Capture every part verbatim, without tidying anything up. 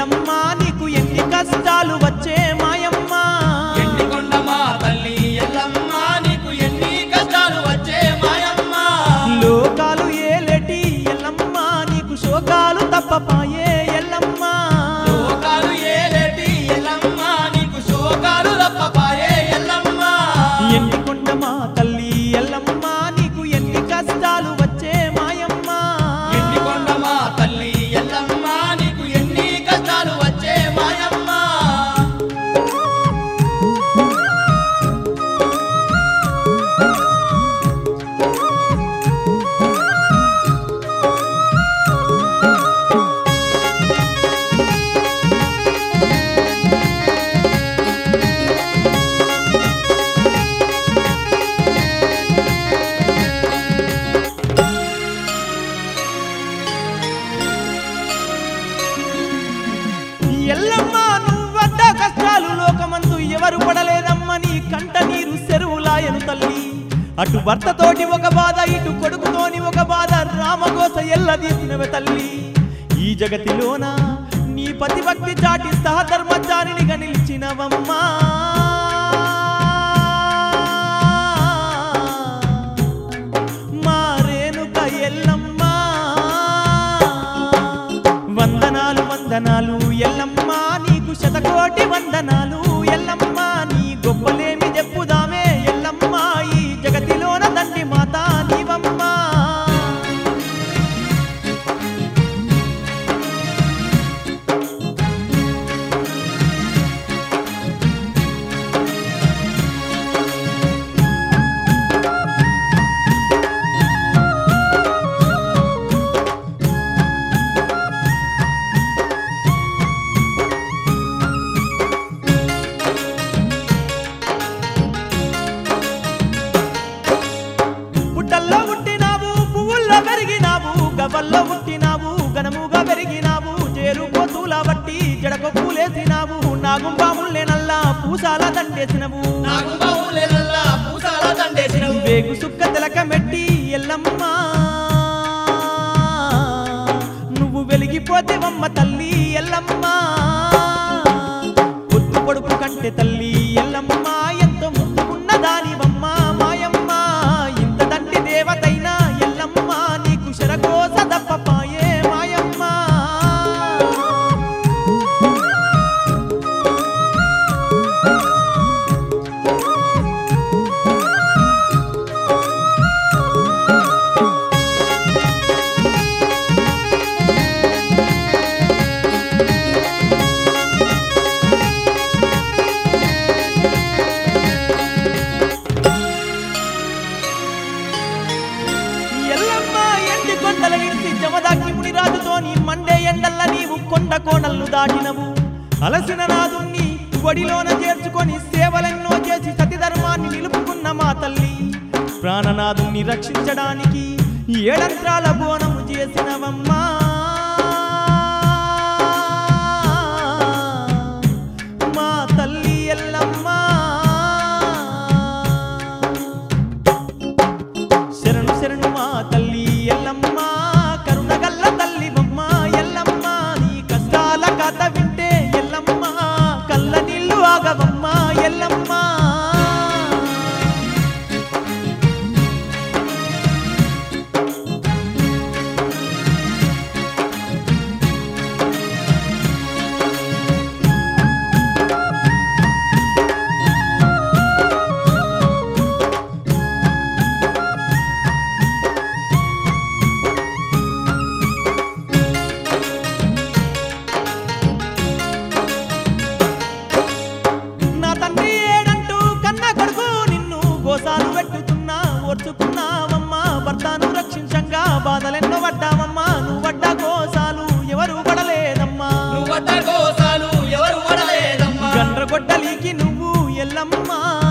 ఎల్లమ్మ నీకు ఎన్ని కష్టాలు వచ్చే మాయమ్మ ఎండికొండ మా తల్లి ఎల్లమ్మ నీకు ఎన్ని కష్టాలు వచ్చే మాయమ్మ లోకాలు ఏలేటి ఎల్లమ్మ నీకు శోకాలు తప్పపాయే ఎల్లమ్మ లోకాలు ఏలేటి ఎల్లమ్మ నీకు శోకాలు తప్పపాయే ఎల్లమ్మ ఎండికొండ మా తల్లి ఎల్లమ్మ నీకు ఎన్ని కష్టాలు వచ్చే మాయమ్మ ఎండికొండ మా తల్లి ఎల్లమ్మ నీకు ఎన్ని కష్టాలు వచ్చే మాయమ్మ ఎల్లమ్మ నువ్వడ్డ కష్టాలు లోకమందు ఎవరు పడలేదమ్మ నీ కంట నీరు చెరువులాయను తల్లి అటు భర్తతోటి ఒక బాధ ఇటు కొడుకుతోని ఒక బాధ రామగోస ఎల్లదీసినవే తల్లి ఈ జగతిలోన నీ పతిభక్తి చాటి సహధర్మచారినిగా నిలిచినవమ్మా మా రేణుక ఎల్లమ్మ వందనాలు వందనాలు ఎల్లమ్మ నీకు శతకోటి వందనాలు ఎల్లమ్మ నీ గొప్పలేమి చెప్పుదామే ఎల్లమ్మ ఈ జగతిలోన దండి మాత నీవమ్మ పుట్టల్లో పుట్టినావు పువ్వుల్లో పెరిగినావు గవ్వల్లో పుట్టినావు ఘనముగా పెరిగినావు జేరు పోతులా బట్టి జడకు పూలేసినావు నాగుంబాముల్లే నల్లా పూసాల దండేసినవు నాగుబావులే నల్లా పూసాల దండేసినవు వేగు సుక్క తెలక మెట్టి ఎల్లమ్మ నువ్వు వెలిగిపోతేవమ్మ తల్లి ఎల్లమ్మ పొద్దు పొడుపు కంటే తల్లి ఎల్లమ్మ ఎంతో ముద్దుకున్న దానివమ్మ మాయమ్మ ఇంత దండి దేవతైనా ఎల్లమ్మ నీకు శరగోస దప్పపాయే మాయమ్మ ఎల్లమ్మ ఎండి కొండల ఇడిసి జమదాకి మునిరాజుతోని మండే ఎండల్ల నీవు కొండ కోణల్ను దాటినవు అలసిన నాదుణ్ణి ఒడిలోన చేర్చుకొని సేవలెన్నో చేసి సతిధర్మాన్ని నిలుపుకున్న మా తల్లి ప్రాణనాథుణ్ణి రక్షించడానికి ఏడంత్రాల బోనము చేసినవమ్మా మా తల్లి ఎల్లమ్మ శరణు శరణు మా తల్లి ఎల్లమ్మ కరుణగల్ల తల్లి బొమ్మ ఎల్లమ్మ నీ కష్టాల కథ వింటే ఎల్లమ్మ కళ్ళ నీళ్ళు ఆగవమ్మ ఎల్లమ్మ నా తండ్రి ఏడంటూ కన్న కొడుకు నిన్ను గోసాలు పెట్టుతున్నా ఓర్చుకున్నావమ్మా భర్తను రక్షించంగా బాధలెన్నో పడ్డావమ్మా నువ్వు పడ్డ గోసాలు ఎవరు పడలేదమ్మా నువ్వడ్డ గోసాలు ఎవరు పడలేదమ్మా గండ్రగొడ్డలికి నువ్వు ఎల్లమ్మ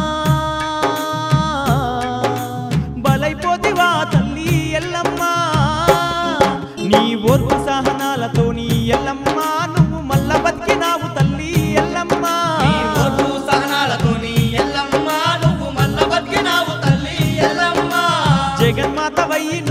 బలైపోతివా తల్లి ఎల్లమ్మ నీ ఓర్పు సహనాలతో నీ ఎల్లమ్మ నువ్వు మల్ల బతికినావు తల్లి ఎల్లమ్మ నీ ఓర్పు సహనాలతోని ఎల్లమ్మ నువ్వు మల్ల బతికినావు తల్లి ఎల్లమ్మ జగన్మాత వయ్యి